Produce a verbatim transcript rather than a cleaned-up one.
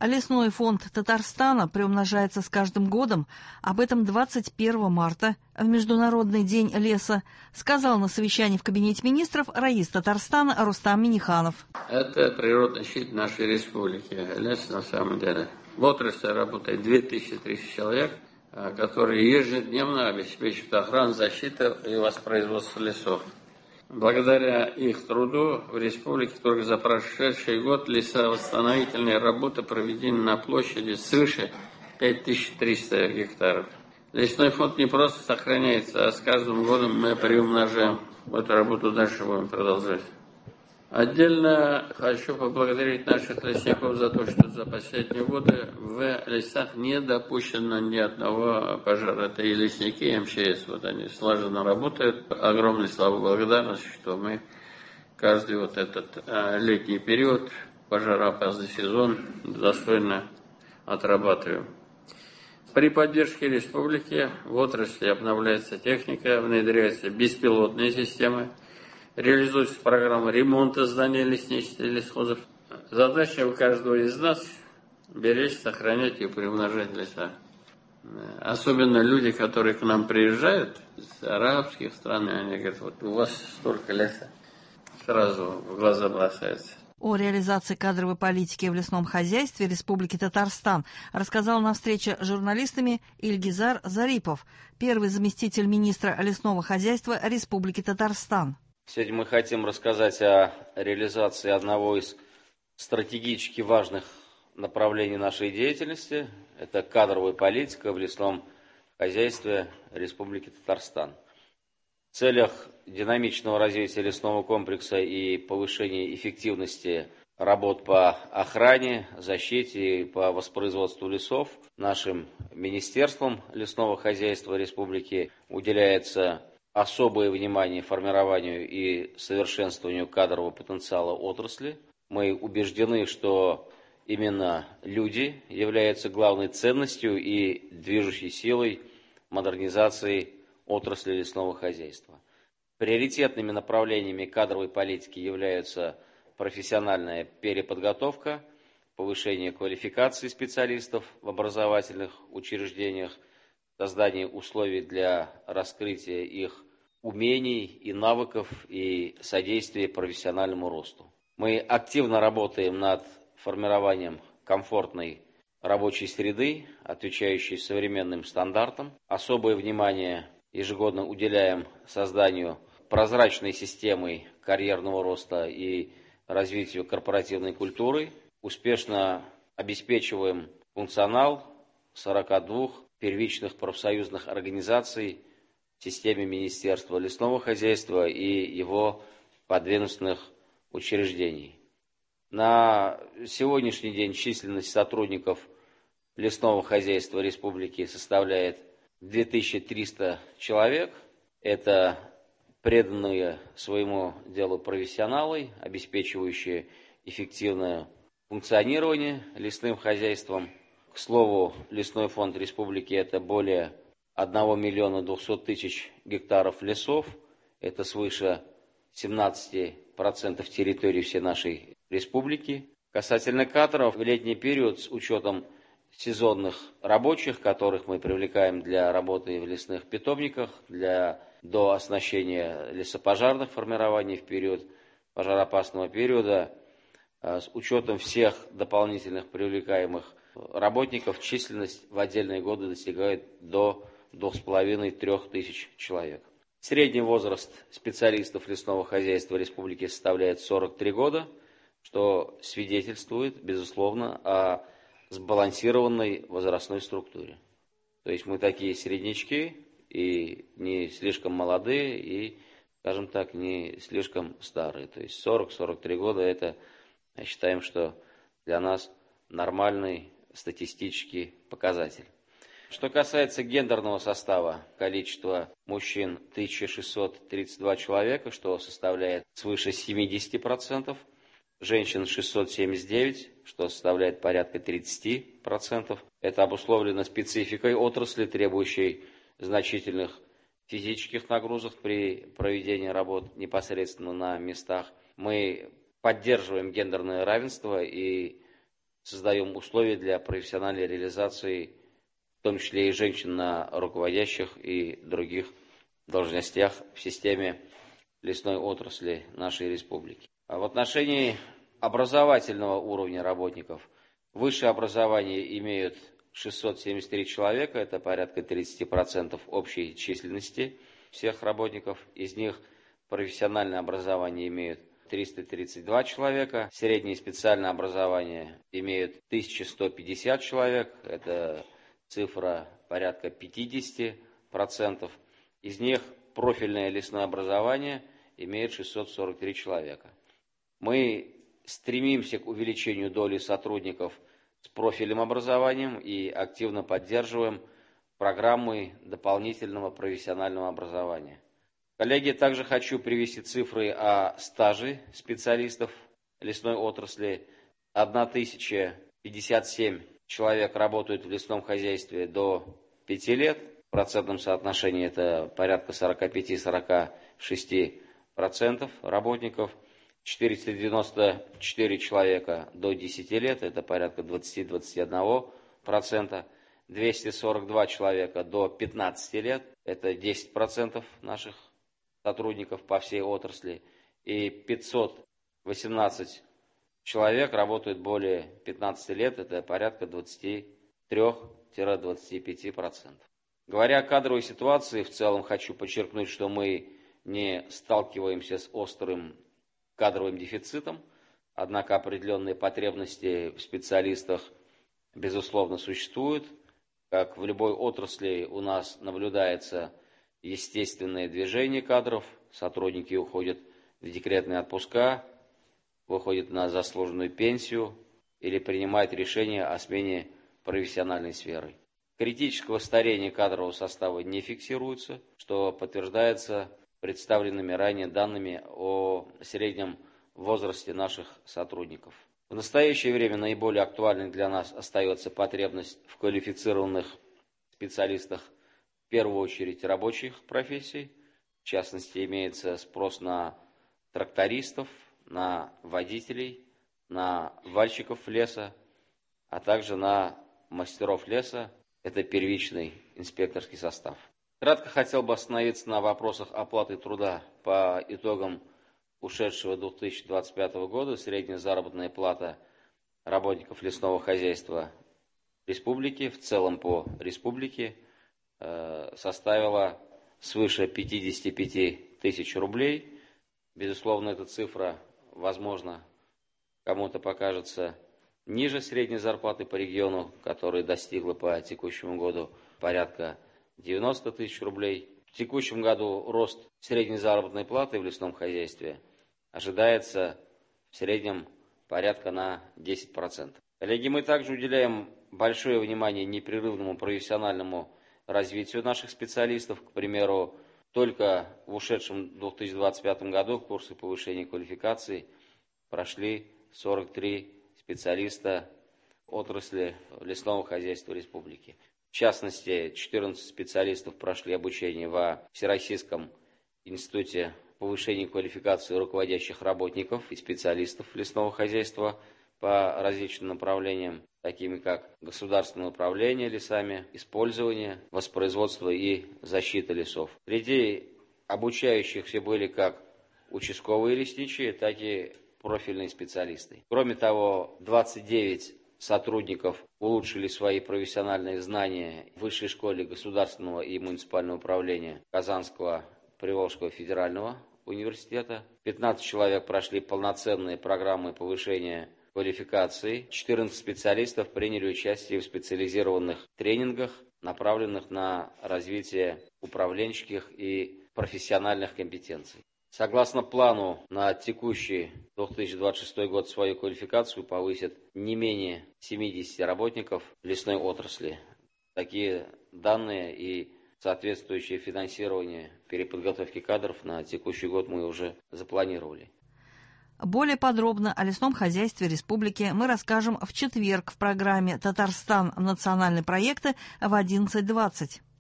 Лесной фонд Татарстана приумножается с каждым годом. Об этом двадцать первого марта, в Международный день леса, сказал на совещании в Кабинете министров раис Татарстана Рустам Минниханов. Это природный щит нашей республики. Лес на самом деле. В отрасли работает две тысячи триста человек, которые ежедневно обеспечивают охрану, защиту и воспроизводство лесов. Благодаря их труду в республике только за прошедший год лесовосстановительные работы проведены на площади свыше пять тысяч триста гектаров. Лесной фонд не просто сохраняется, а с каждым годом мы приумножаем. Эту работу дальше будем продолжать. Отдельно хочу поблагодарить наших лесников за то, что за последние годы в лесах не допущено ни одного пожара. Это и лесники, и эм че эс. Вот они слаженно работают. Огромная слава и благодарность, что мы каждый вот этот летний период, пожароопасный сезон, достойно отрабатываем. При поддержке республики в отрасли обновляется техника, внедряются беспилотные системы. Реализуется программа ремонта зданий лесничества и лесхозов. Задача у каждого из нас беречь, сохранять и приумножать леса. Особенно люди, которые к нам приезжают из арабских стран, они говорят, вот у вас столько леса, сразу в глаза бросается. О реализации кадровой политики в лесном хозяйстве Республики Татарстан рассказал на встрече с журналистами Ильгизар Зарипов, первый заместитель министра лесного хозяйства Республики Татарстан. Сегодня мы хотим рассказать о реализации одного из стратегически важных направлений нашей деятельности. Это кадровая политика в лесном хозяйстве Республики Татарстан. В целях динамичного развития лесного комплекса и повышения эффективности работ по охране, защите и по воспроизводству лесов нашим Министерством лесного хозяйства Республики уделяется особое внимание формированию и совершенствованию кадрового потенциала отрасли. Мы убеждены, что именно люди являются главной ценностью и движущей силой модернизации отрасли лесного хозяйства. Приоритетными направлениями кадровой политики являются профессиональная переподготовка, повышение квалификации специалистов в образовательных учреждениях, создание условий для раскрытия их умений и навыков и содействия профессиональному росту. Мы активно работаем над формированием комфортной рабочей среды, отвечающей современным стандартам. Особое внимание ежегодно уделяем созданию прозрачной системы карьерного роста и развитию корпоративной культуры. Успешно обеспечиваем функционал сорока двух первичных профсоюзных организаций в системе Министерства лесного хозяйства и его подведомственных учреждений. На сегодняшний день численность сотрудников лесного хозяйства республики составляет две тысячи триста человек. Это преданные своему делу профессионалы, обеспечивающие эффективное функционирование лесным хозяйством. К слову, лесной фонд республики – это более одного миллиона двухсот тысяч гектаров лесов. Это свыше семнадцати процентов территории всей нашей республики. Касательно кадров, в летний период с учетом сезонных рабочих, которых мы привлекаем для работы в лесных питомниках, для дооснащения лесопожарных формирований в период пожароопасного периода, с учетом всех дополнительных привлекаемых работников, численность в отдельные годы достигает до двух с половиной — трёх тысяч человек. Средний возраст специалистов лесного хозяйства республики составляет сорок три года, что свидетельствует, безусловно, о сбалансированной возрастной структуре. То есть мы такие среднячки, и не слишком молодые, и, скажем так, не слишком старые. То есть сорок — сорок три года – это, считаем, что для нас нормальный статистический показатель. Что касается гендерного состава, количество мужчин тысяча шестьсот тридцать два человека, что составляет свыше семидесяти процентов, женщин шестьсот семьдесят девять, что составляет порядка тридцати процентов. Это обусловлено спецификой отрасли, требующей значительных физических нагрузок при проведении работ непосредственно на местах. Мы поддерживаем гендерное равенство и создаем условия для профессиональной реализации, в том числе и женщин на руководящих и других должностях в системе лесной отрасли нашей республики. А в отношении образовательного уровня работников высшее образование имеют шестьсот семьдесят три человека, это порядка тридцать процентов общей численности всех работников. Из них профессиональное образование имеют триста тридцать два человека, среднее специальное образование имеют тысяча сто пятьдесят человек, это цифра порядка пятьдесят процентов. Из них профильное лесное образование имеет шестьсот сорок три человека. Мы стремимся к увеличению доли сотрудников с профильным образованием и активно поддерживаем программы дополнительного профессионального образования. Коллеги, также хочу привести цифры о стаже специалистов лесной отрасли. тысяча пятьдесят семь человек работают в лесном хозяйстве до пяти лет. В процентном соотношении это порядка сорок пять — сорок шесть процентов работников. четыреста девяносто четыре человека до десяти лет, это порядка двадцать — двадцать один процент. двести сорок два человека до пятнадцати лет, это десять процентов наших сотрудников по всей отрасли. И пятьсот восемнадцать человек работают более пятнадцати лет, это порядка двадцать три — двадцать пять процентов. Говоря о кадровой ситуации, в целом хочу подчеркнуть, что мы не сталкиваемся с острым кадровым дефицитом, однако определенные потребности в специалистах, безусловно, существуют. Как в любой отрасли у нас наблюдается естественное движение кадров, сотрудники уходят в декретные отпуска, выходят на заслуженную пенсию или принимают решение о смене профессиональной сферы. Критического старения кадрового состава не фиксируется, что подтверждается представленными ранее данными о среднем возрасте наших сотрудников. В настоящее время наиболее актуальной для нас остается потребность в квалифицированных специалистах, в первую очередь рабочих профессий. В частности, имеется спрос на трактористов, на водителей, на вальщиков леса, а также на мастеров леса. Это первичный инспекторский состав. Кратко хотел бы остановиться на вопросах оплаты труда. По итогам ушедшего две тысячи двадцать пятого года средняя заработная плата работников лесного хозяйства республики, в целом по республике, составила свыше пятидесяти пяти тысяч рублей. Безусловно, эта цифра, возможно, кому-то покажется ниже средней зарплаты по региону, которая достигла по текущему году порядка девяноста тысяч рублей. В текущем году рост средней заработной платы в лесном хозяйстве ожидается в среднем порядка на десять процентов. Коллеги, мы также уделяем большое внимание непрерывному профессиональному развитию наших специалистов. К примеру, только в ушедшем две тысячи двадцать пятом году курсы повышения квалификации прошли сорок три специалиста отрасли лесного хозяйства республики. В частности, четырнадцать специалистов прошли обучение во Всероссийском институте повышения квалификации руководящих работников и специалистов лесного хозяйства по различным направлениям, такими как государственное управление лесами, использование, воспроизводство и защита лесов. Среди обучающихся были как участковые лесничие, так и профильные специалисты. Кроме того, двадцать девять сотрудников улучшили свои профессиональные знания в Высшей школе государственного и муниципального управления Казанского Приволжского федерального университета. пятнадцать человек прошли полноценные программы повышения квалификации. четырнадцать специалистов приняли участие в специализированных тренингах, направленных на развитие управленческих и профессиональных компетенций. Согласно плану, на текущий две тысячи двадцать шестой год свою квалификацию повысят не менее семидесяти работников лесной отрасли. Такие данные и соответствующее финансирование переподготовки кадров на текущий год мы уже запланировали. Более подробно о лесном хозяйстве республики мы расскажем в четверг в программе «Татарстан. Национальные проекты» в одиннадцать двадцать.